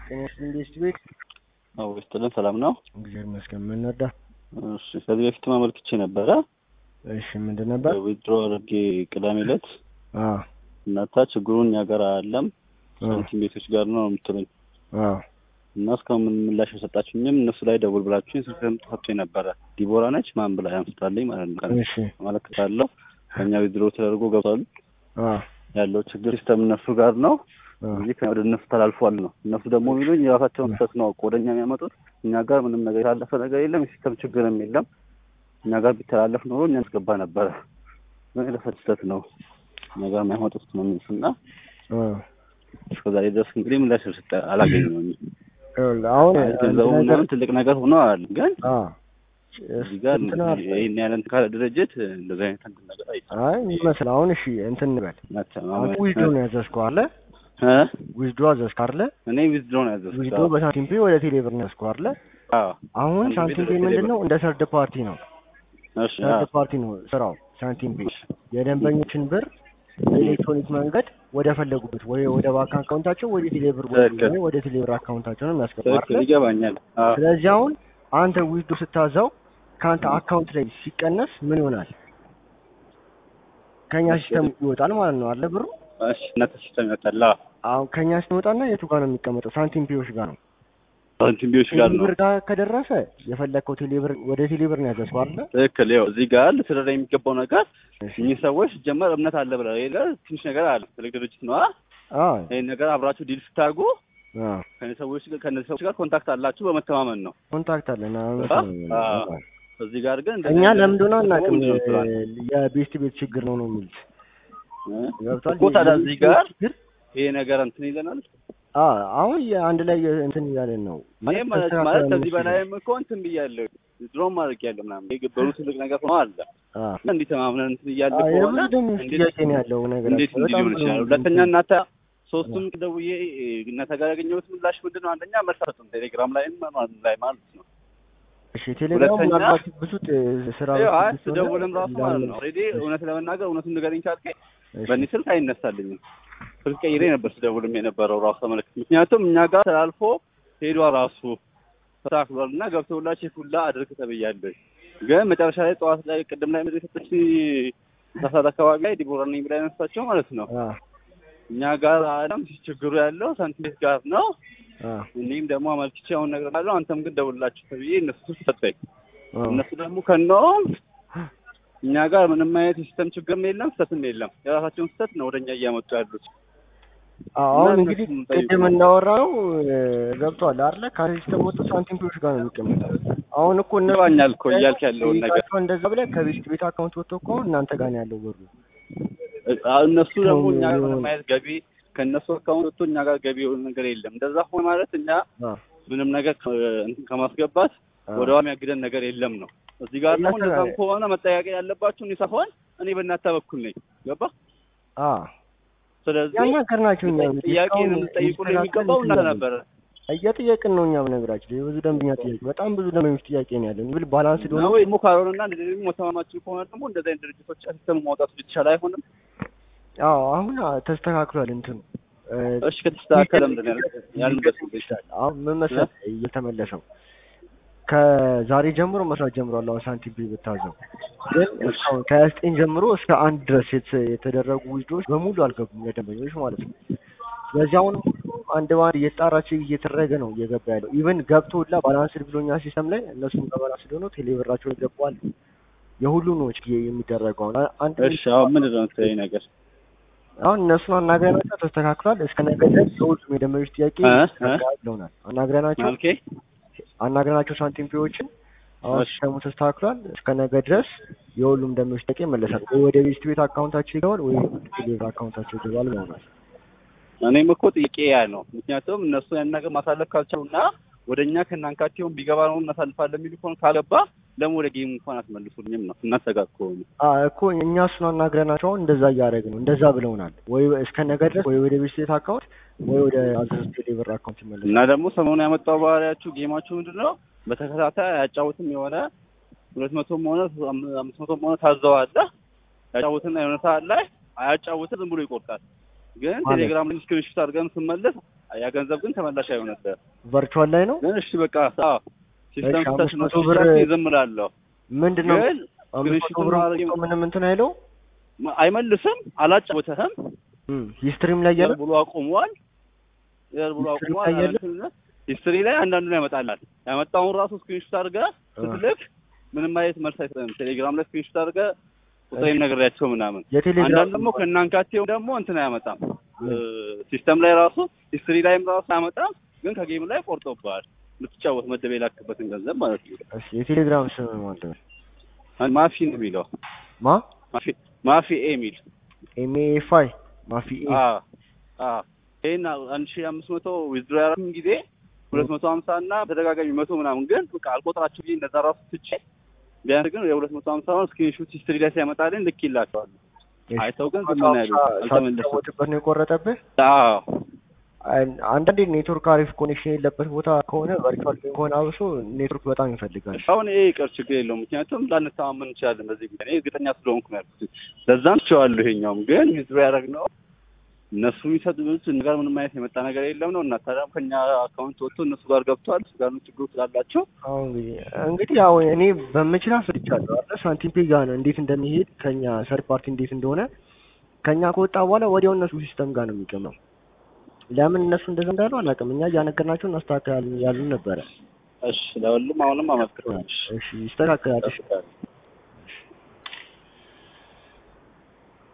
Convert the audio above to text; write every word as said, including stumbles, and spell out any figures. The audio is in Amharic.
ጤናሽ እንዴት ቤት አው ይስተላል ሰላም ነው እግዚአብሔር ይመስገን ምን ነዳ እሺ ከዚህ በፊት ማመልክቼ ነበረ እሺ ምንድን ነበር ዊድሮ አድርጌ ቅዳሜ ዕለት አ እናታ ችግሩን ያገራ አይደለም ሳንቲም ቤቶች ጋር ነው የምትሉኝ አ እና እስካሁን ምን ምላሽ ሰጣችሁኝም እነሱ ላይ ደውል ብላችሁኝ ስልክም ተፈጥቶ ነበረ ዲቦራ ነች ማን ብላ ያምስታለኝ ማለት ነው እሺ ማለክታለሁ ከኛ ዊድሮ ተደርጎ ገብቷል አ ያለው ችግር ሲስተም እነሱ ጋር ነው እዚህ ከወደ እነሱ ተላልፏል ነው እነሱ ደግሞ የሚሉኝ የራሳቸውን ስህተት ነው ወደኛ የሚያመጡት እኛ ጋር ምንም ነገር ያለፈ ነገር የለም ሲስተም ችግርም የለም እኛ ጋር ቢተላለፍ ኖሮ እኛ አስገባ ነበር ምን ለፈተት ነው እኛ ጋር የሚያመጡት ነው የሚሉና አ እስከዛሬ ድረስ እንግዲህ ምን ላስሰጠ አላገኘሁም አሁን ነገር ትልቅ ነገር ሆኗል ግን አ እዚህ ጋር ይሄን ያለን ካለ ድርጅት እንደዛ አይነት ነገር አይቻልም አይ ይመስል አሁን እሺ እንትን እንበል ዊዝዶ ነው ያዘዝከው አለ እ ዊዝዶ አዘዝከው አይደለ እኔ ዊዝዶ ነው ያዘዝከው ዊዝዶ በሳንቲም ፔ ወደ ቴሌብር ነው ያዘዝከው አይደለ አዎ አሁን ሳንቲም ፔ ምንድነው እንደ ሰርድ ፓርቲ ነው እሺ ሰርድ ፓርቲ ነው ስራው ሳንቲም ፔ የደንበኞችን ብር ኤሌክትሮኒክ መንገድ ወደ ፈለጉበት ወይ ወደ ባንክ አካውንታቸው ወይ ቴሌብር ወይ ወደ ቴሌብር አካውንታቸው ነው የሚያስገባው አይደል ይገባኛል አዎ ስለዚህ አሁን አንተ ዊዝዶ ስታዘው ካንተ አካውንት ላይ ሲቀነስ ምን ይሆናል ከኛ ሲስተም ይወጣል ማለት ነው አይደል ብሩ እሺ እናንተ ሲስተም ይወጣል አሁን ከኛ ሲወጣና የቱ ጋር ነው የሚቀመጠው ሳንቲም ፔዎች ጋር ነው ሳንቲም ፔዎች ጋር ነው ቴሌብር ጋር ከደረሰ የፈለከው ቴሌብር ወደ ቴሌብር ነው ያዘዝከው አይደል ትክክል ይኸው እዚህ ጋር ለተደረገ የሚገባው ነገር እኚህ ሰዎች ጀመር እምነት አለ ብለው ይሄ ትንሽ ነገር አለ ትልቅ ድርጅት ነው አዎ ይሄን ነገር አብራችሁ ዲል ስታርጉ አዎ ከነሰዎች ጋር ከነሰዎች ጋር ኮንታክት አላችሁ በመተማመን ነው ኮንታክት አለና አዎ እዚህ ጋር ግን እኛ ለምን እንደሆነ አናውቅም የቤስት ቤት ችግር ነው ነው የሚሉት ገብቷል ኮታዳ እዚህ ጋር ይሄ ነገር እንትን ይለናል አዎ አሁን አንድ ላይ እንትን ያለን ነው ማለት ማለት ከዚህ በላይም እኮ እንትን ብያለሁ ድሮም ማድረግ ያለው ምናምን የገበሩ ትልቅ ነገር ነው አለ አዎ እንዴ ተማምነን እንትን እያለ ሆነ እንዴት ነው ያለው ነገር እንዴት ሊሆን ይችላል ሁለተኛ እናታ ሶስቱም ደውዬ እናታ ጋር ያገኘሁት ምላሽ ምንድነው አንደኛ መርሳቱም ቴሌግራም ላይም ላይ ማለት ነው እሺ ቴሌግራም ማለት ብዙ ስራ አይ ደውልም ራሱ ማለት ነው ኦሬዲ እውነት ለመናገር እውነቱን ንገረኝ ካልከኝ በእኔ ስልክ አይነሳልኝም ስልክ ቀይሬ ነበር ስደውልም የነበረው ራሱ ተመልክት ምክንያቱም እኛ ጋር ተላልፎ ሄዷ ራሱ ተሳክሏልና ገብተውላችሁ ሁላ አድርክ ተብያለሁ ግን መጨረሻ ላይ ጠዋት ላይ ቅድም ላይ ምድር ተጥቺ ተሳዳ አካባቢ ላይ ዲቦራ ነኝ ብላ ያነሳቸው ማለት ነው እኛ ጋር አለም ችግሩ ያለው ሳንቲም ጋር ነው እኔም ደግሞ አመልክቼ አሁን ነገር አለው አንተም ግን ደውልላችሁ ተብዬ እነሱ ተሰጠኝ እነሱ ደግሞ ከነው እኛ ጋር ምንም አይነት ሲስተም ችግርም የለም ስተትም የለም የራሳቸውን ስተት ነው ወደኛ እያመጡ ያሉት አሁን እንግዲህ ቅድም እናወራው ገብቷል አይደል ከሲስተም ወጥቶ ሳንቲም ፔዎች ጋር ነው የሚቀመጠው አሁን እኮ እንባኛል እኮ እያልክ ያለው ነገር እንደዛ ብለ ከቤት ቤት አካውንት ወጥቶ እኮ እናንተ ጋር ነው ያለው ብሩ እነሱ ደግሞ እኛ ጋር ምንም አይነት ገቢ ከነሱ አካውንት ወጥቶ እኛ ጋር ገቢ የሆነ ነገር የለም እንደዛ ሆነ ማለት እኛ ምንም ነገር እንትን ከማስገባት ወደዋ የሚያግደን ነገር የለም ነው እዚህ ጋር ደግሞ እንደዛም ከሆነ መጠያቄ ያለባችሁ እኔ ሳይሆን እኔ በእናንተ በኩል ነኝ ገባ አ ስለዚህ ያናገርናችሁ እኛ ጥያቄን ጠይቁልኝ የሚገባው እናንተ ነበር እየጠየቅን ነው እኛ በነገራችን ላይ ብዙ ደንበኛ ጥያቄ በጣም ብዙ ደንበኞች ጥያቄ ነው ያለው ብል ባላንስ ዶን ነው ወይ ሙካሮንና እንደዚህ ሞተማማችሁ ከሆነ ደግሞ እንደዚህ አይነት ድርጅቶች ሲስተም ማውጣት ይችላል አይሆንም አዎ አሁን ተስተካክሏል እንትን እሺ ከተስተካከለ ምንድን ነው ያልንበት ይችላል አሁን ምን መሰለህ እየተመለሰው ከዛሬ ጀምሮ መስራት ጀምሯል አሁን ሳንቲም ፔ ብታዘው ግን እስካሁን ከዘጠኝ ጀምሮ እስከ አንድ ድረስ የተደረጉ ዊዝዶች በሙሉ አልገቡም ለደንበኞች ማለት ነው ስለዚህ አሁን አንድ ባንድ እየጣራች እየተደረገ ነው እየገባ ያለው ኢቭን ገብቶላ ባላንስድ ብሎኛ ሲስተም ላይ እነሱም ባላንስድ ሆኖ ቴሌብራቸው ይገባዋል የሁሉ ነው እቺ የሚደረገው አንድ እሺ አሁን ምንድን ነው ተይ ነገር አሁን እነሱን አናግረናቸው ተስተካክሏል እስከ ነገ ድረስ የሁሉም የደንበኞች ጥያቄ ተስተካክሏል አናግረናቸው ኦኬ አናግረናቸው ሳንቲም ፔዎችን አሁን ሲስተሙ ተስተካክሏል እስከ ነገ ድረስ የሁሉም ደንበኞች ጥያቄ መለሳል ወይ ወደ ቤስት ቤት አካውንታቸው ይገባል ወይ ወደ ቴሌብር አካውንታቸው ይገባል ማለት ነው እኔም እኮ ጥያቄ ያ ነው ምክንያቱም እነሱ ያን ነገር ማሳለፍ ካልቻሉና ወደኛ ከናንካቸውን ቢገባ ነው እናሳልፋለን የሚሉ ከሆነ ካልገባ ለምን ወደ ጌም እንኳን አትመልሱልኝም ነው እናስተጋግሩ አ እኮ እኛ እሱን አናግረናቸው እንደዛ እያደረግን ነው እንደዛ ብለውናል ወይ እስከ ነገ ድረስ ወይ ወደ ቤት ቤት አካውንት ወይ ወደ አዘዝ ቴሌብር አካውንት ይመለስ እና ደግሞ ሰሞኑን ያመጣው ባህሪያችሁ ጌማችሁ ምንድነው በተከታታይ ያጫውትም የሆነ ሁለት መቶም ሆነ አምስት መቶም ሆነ ታዘዋለ ያጫውትና የሆነ ሰዓት ላይ አያጫውትም ዝም ብሎ ይቆርጣል ግን ቴሌግራም ላይ ስክሪንሾት አድርገን ስንመለስ ያ ገንዘብ ግን ተመላሽ አይሆንልህ ቨርቹዋል ላይ ነው ግን እሺ በቃ አዎ ሲስተም ተሽኖ ብር ይዘምላል ምንድነው አምስት መቶ ብር ምንም እንትን አይለው አይመልስም አላጫወተህም ሂስትሪም ላይ ያለ ብሎ አቆሟል ያል ብሎ አቆሟል ሂስትሪ ላይ አንዳንዱን ያመጣላል ያመጣውን ራሱ ስክሪንሾት አድርገህ ስትልክ ምንም አይነት መልስ አይሰጥም ቴሌግራም ላይ ስክሪንሾት አድርገህ ቁጥሬን ነግሬያቸው ምናምን አንዳንድ ደግሞ ከናንካቴው ደግሞ እንትን አያመጣም ሲስተም ላይ ራሱ ሂስትሪ ላይም ራሱ አያመጣም ግን ከጌም ላይ ቆርጦብሃል ልትጫወት መደብ የላክበትን ገንዘብ ማለት ነው እሺ የቴሌግራም ስም ማለት ነው ማፊ ነው የሚለው ማ ማፊ ማፊ ኤሚል ኤምኤፋይ ማፊ ኤ አ አ ይሄን አንድ ሺህ አምስት መቶ ዊዝድሮ ያደረግን ጊዜ ሁለት መቶ ሀምሳ እና ተደጋጋሚ መቶ ምናምን ግን በቃ አልቆጥራችሁ ቢል እንደዛ ራሱ ትቼ ቢያንስ ግን የሁለት መቶ ሀምሳ ነው ስክሪንሾት ሂስትሪ ላይ ሲያመጣልኝ ልክ ይላቸዋል አይተው ግን ዝም ነው ያሉት አልተመለሰም ነው የቆረጠብህ አዎ አንዳንዴ ኔትወርክ አሪፍ ኮኔክሽን የሌለበት ቦታ ከሆነ ቨርቹዋል ከሆነ አብሶ ኔትወርክ በጣም ይፈልጋል አሁን ይሄ ይቅር ችግር የለውም ምክንያቱም ላንተማመን እንችላለን በዚህ ጉዳይ እኔ እርግጠኛ ስለሆንኩ ነው ያልኩት ለዛም ቻዋለሁ ይሄኛውም ግን ዊዝድሮ ያደረግነው እነሱ የሚሰጡት ነገር ምንም አይነት የመጣ ነገር የለም ነው እና ታዲያም ከኛ አካውንት ወጥቶ እነሱ ጋር ገብቷል እሱ ጋር ነው ችግሩ ስላላቸው አሁን እንግዲህ እንግዲህ ያው እኔ በመችላ ፍልቻለሁ አይደል ሳንቲም ፔ ጋር ነው እንዴት እንደሚሄድ ከኛ ሰርድ ፓርቲ እንዴት እንደሆነ ከኛ ከወጣ በኋላ ወዲያው እነሱ ሲስተም ጋር ነው የሚቀመው ለምን እነሱ እንደዛ እንዳሉ አላውቅም እኛ ያነገርናቸው እናስተካክላለን ያሉን ነበረ እሺ ለሁሉም አሁንም አመስግናለሁ እሺ ይስተካከላል